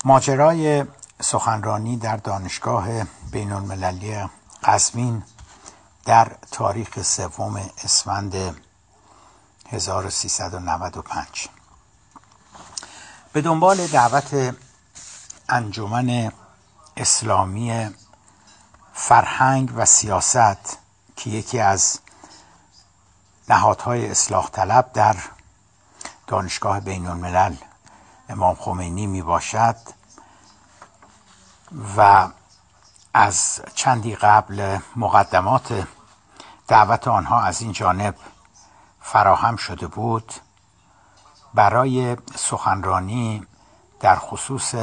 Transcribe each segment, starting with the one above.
ماجرای سخنرانی در دانشگاه بین‌المللی قزوین در تاریخ 3 اسفند 1395 به دنبال دعوت انجمن اسلامی فرهنگ و سیاست که یکی از نهادهای اصلاح طلب در دانشگاه بین‌الملل امام خمینی می باشد و از چندی قبل مقدمات دعوت آنها از این جانب فراهم شده بود، برای سخنرانی در خصوص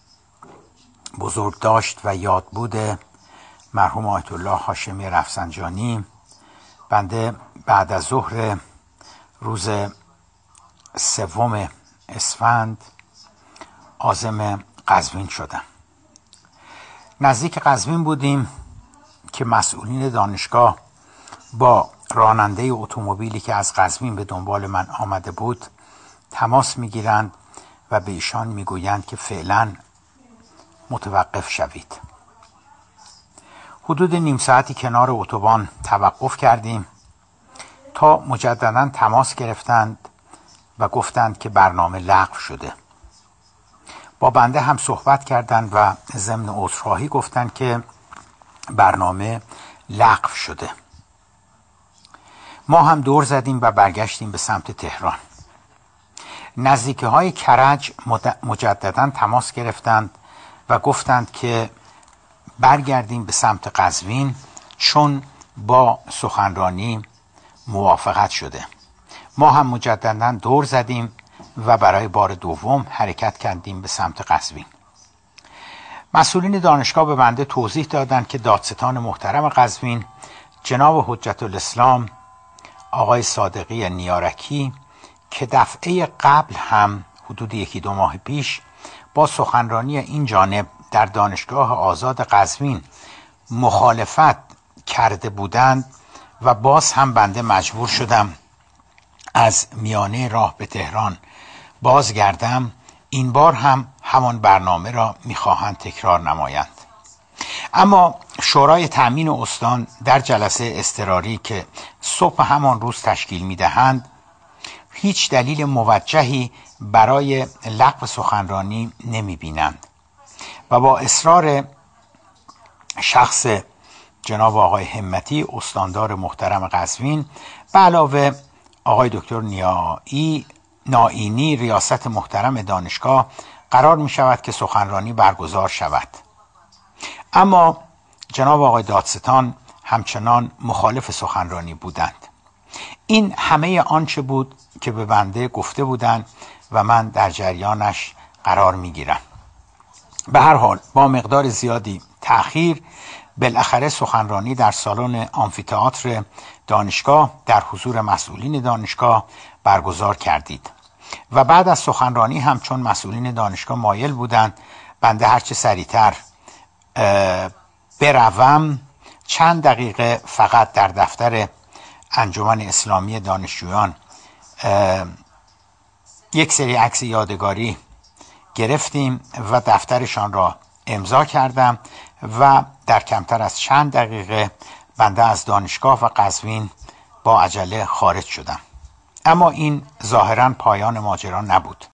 بزرگداشت و یادبود مرحوم آیت الله هاشمی رفسنجانی بنده بعد از ظهر روز 3 اسفند عازم قزوین شدم. نزدیک قزوین بودیم که مسئولین دانشگاه با راننده اتومبیلی که از قزوین به دنبال من آمده بود تماس میگیرند و به ایشان میگویند که فعلا متوقف شوید. حدود نیم ساعتی کنار اتوبان توقف کردیم تا مجددا تماس گرفتند و گفتند که برنامه لغو شده. با بنده هم صحبت کردند و ضمن عذرخواهی گفتند که برنامه لغو شده. ما هم دور زدیم و برگشتیم به سمت تهران. نزدیکی‌های کرج مجددا تماس گرفتند و گفتند که برگردیم به سمت قزوین چون با سخنرانی موافقت شده. ما هم مجددا دور زدیم و برای بار دوم حرکت کردیم به سمت قزوین. مسئولین دانشگاه به بنده توضیح دادند که دادستان محترم قزوین جناب حجت الاسلام آقای صادقی نیارکی که دفعه قبل هم حدود 1-2 ماه پیش با سخنرانی این جانب در دانشگاه آزاد قزوین مخالفت کرده بودند و باز هم بنده مجبور شدم از میانه راه به تهران بازگردم، این بار هم همان برنامه را میخواهند تکرار نمایند. اما شورای تأمین استان در جلسه اضطراری که صبح همان روز تشکیل میدهند هیچ دلیل موجهی برای لغو سخنرانی نمیبینند و با اصرار شخص جناب آقای همتی استاندار محترم قزوین به علاوه آقای دکتر نائینی ریاست محترم دانشگاه قرار می شود که سخنرانی برگزار شود. اما جناب آقای دادستان همچنان مخالف سخنرانی بودند. این همه آنچه بود که به بنده گفته بودند و من در جریانش قرار می گیرم. به هر حال با مقدار زیادی تأخیر بالاخره سخنرانی در سالن آمفی‌تئاتر دانشگاه در حضور مسئولین دانشگاه برگزار کردید و بعد از سخنرانی هم چون مسئولین دانشگاه مایل بودند بنده هرچه سریعتر بروم چند دقیقه فقط در دفتر انجمن اسلامی دانشجویان یک سری عکس یادگاری گرفتیم و دفترشان را امضا کردم و در کمتر از چند دقیقه بنده از دانشگاه و قزوین با عجله خارج شدم. اما این ظاهراً پایان ماجرا نبود.